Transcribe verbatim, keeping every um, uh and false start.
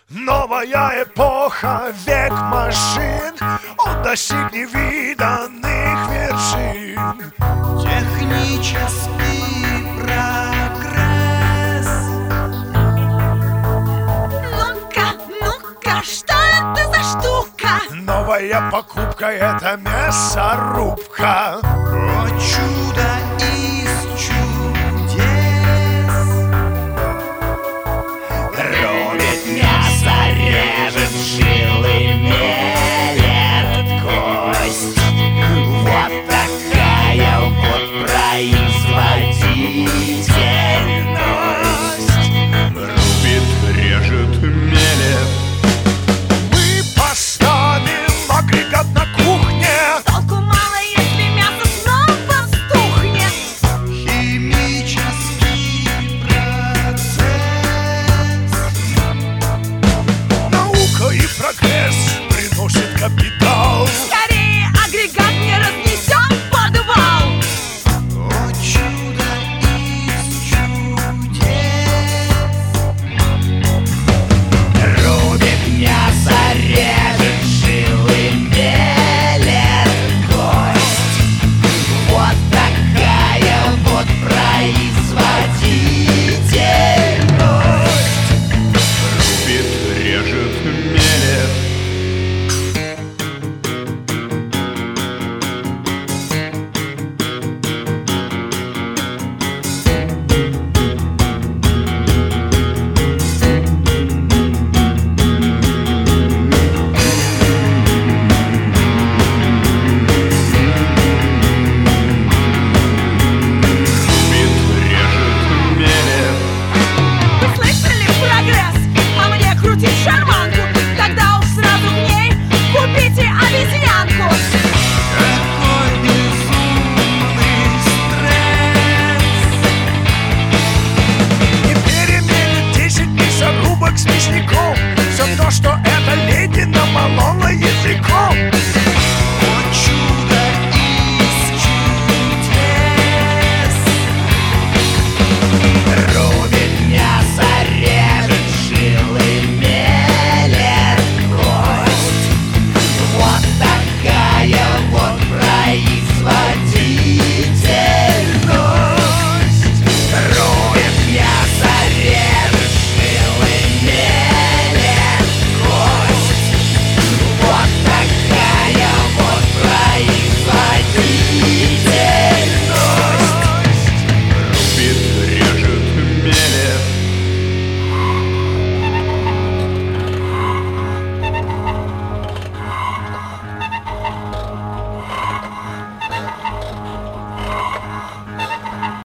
Новая эпоха, век машин, он достиг невиданных вершин. Технический прогресс. Ну-ка, ну-ка, что это за штука? Новая покупка — это мясорубка. О, чудо из чудес! Рубит мясо, режет жилы, мелет кость. Вот такая вот производительность. Рубит, режет, мелет. Мы поставим агрегат на кухне. Толку мало, если мясо снова стухнет. Химический процесс. Наука и прогресс.